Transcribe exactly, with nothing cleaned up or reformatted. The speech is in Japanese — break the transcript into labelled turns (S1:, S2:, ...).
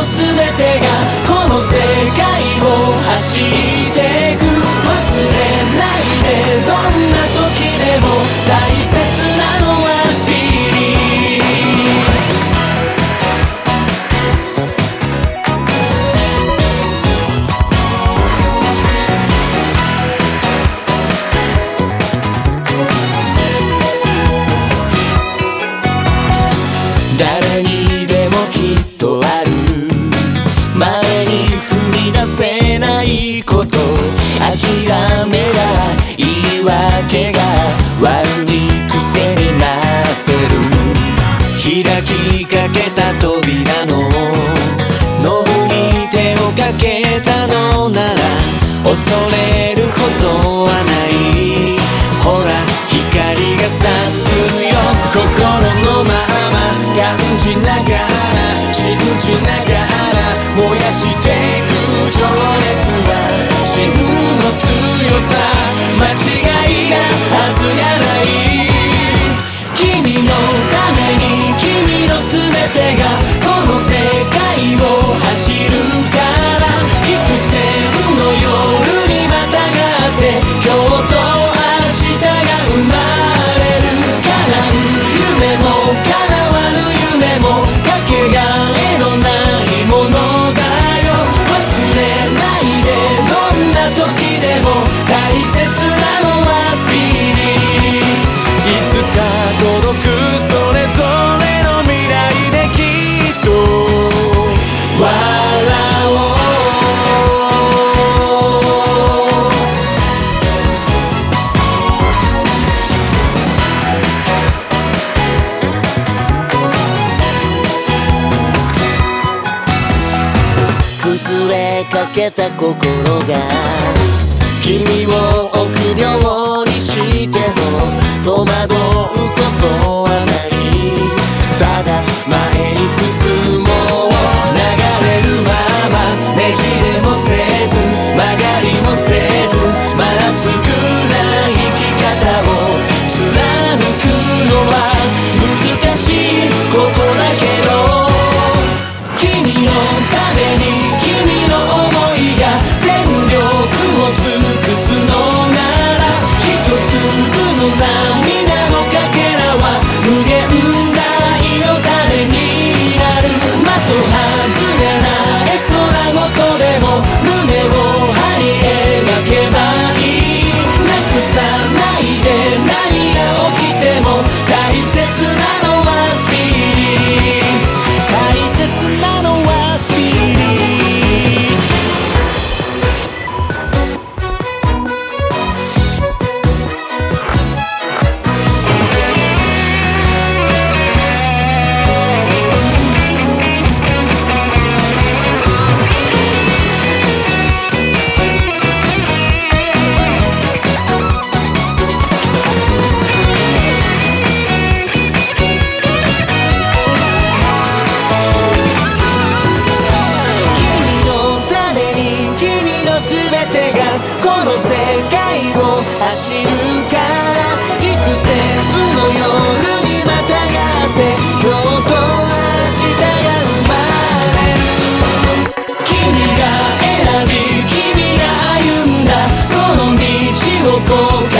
S1: 全てがこの世界を走ってく。忘れないで、どんな時でも大切なのはスピリッ誰にでもきっとある前に踏み出せないこと、諦めや言い訳が悪い癖になってる。開きかけた扉のノブに手をかけたのなら恐れることはない。ほら光が差すよ。心のまま感じながら信じながら燃やしてく情熱は真の強さ、間違いなはずがない。君のために君の全てがこの世界を走るから、幾千の夜にまたがって今日と明日が生まれる。叶う夢も叶わぬ夢もかけがえのないものだよ。忘れないで、どんな時でも大切なのはスピリット。いつか届くそれぞれの未来できっと笑おう。崩れかけた心が君を臆病にしても戸惑うことはない。ただ前に進もう。流れるままねじれもせず曲がりもせずまっすぐな生き方を貫くのは難しいことだけど、君のために君の想いが全力を尽くすのなら、一粒の涙のかけらは無限大の種になる。的外れない空ごとでも胸を張り描けばいい。なくさないで、何が起きても大切なのはスピリット。大切なのはスピリット。君のために君の全てがこの世界を走るから、幾千の夜にまたがって今日と明日が生まれる。君が選び君が歩んだその道をこう